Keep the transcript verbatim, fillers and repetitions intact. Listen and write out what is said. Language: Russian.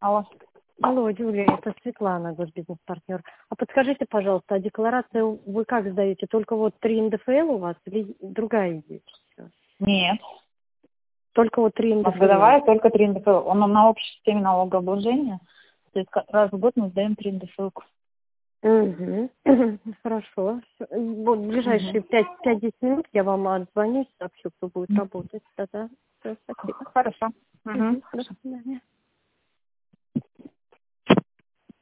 Алло. Алло, Юлия, это Светлана, госбизнес-партнер. А подскажите, пожалуйста, а декларацию вы как сдаете? Только вот три эн дэ эф эл у вас или другая есть? Нет. Только вот три У эн дэ нас эф эл. годовая только три эн дэ эф эл. Он на общей системе налогообложения. То есть раз в год мы сдаем три эн дэ эф эл. Угу. Хорошо. Вот в ближайшие пять-десять минут я вам отзвонюсь, сообщу, кто будет работать. Да-да. Всё, спасибо. Хорошо. Угу. До свидания.